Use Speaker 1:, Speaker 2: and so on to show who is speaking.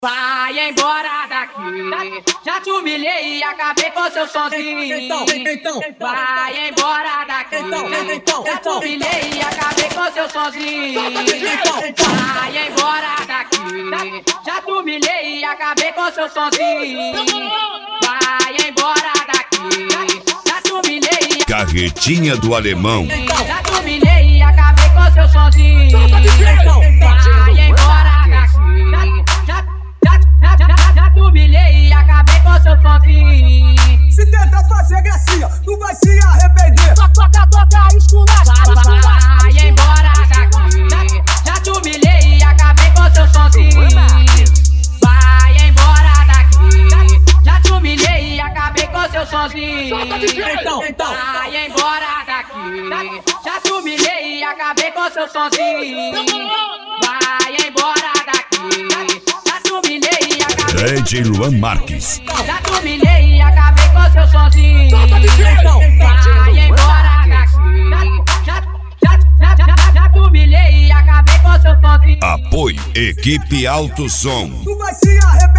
Speaker 1: Vai embora daqui, já te humilhei e acabei com seu sozinho.
Speaker 2: Então.
Speaker 1: Vai embora daqui, já te humilhei e acabei com seu sozinho. Vai embora daqui, já te humilhei e acabei com seu sozinho. Vai embora daqui, já te humilhei.
Speaker 3: Carretinha do Alemão.
Speaker 1: Já te humilhei e acabei com seu sozinho. Vai embora daqui, já te humilhei e acabei com seu sozinho.
Speaker 2: Se tentar fazer gracinha, tu vai se arrepender. Toca, esculacha.
Speaker 1: Vai embora daqui, já te humilhei e acabei com seu sozinho. Vai embora daqui, já te humilhei e acabei com seu sozinho. Vai embora daqui, já te humilhei e acabei com seu sozinho. Vai embora daqui, já te humilhei e acabei.
Speaker 3: DJ Luan Marques.
Speaker 1: Já te humilhei e acabei com seu sozinho. Vai embora daqui, já te humilhei e acabei com seu sozinho.
Speaker 3: Apoio Equipe Alto Som.
Speaker 2: Tu vai se arrepender.